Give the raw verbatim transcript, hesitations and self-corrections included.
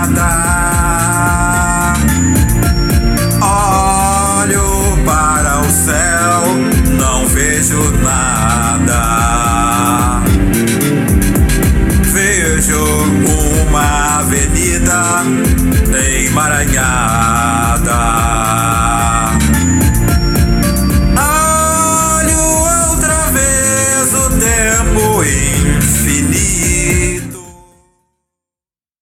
nada. Olho para o céu, não vejo nada. Vejo uma avenida emaranhada.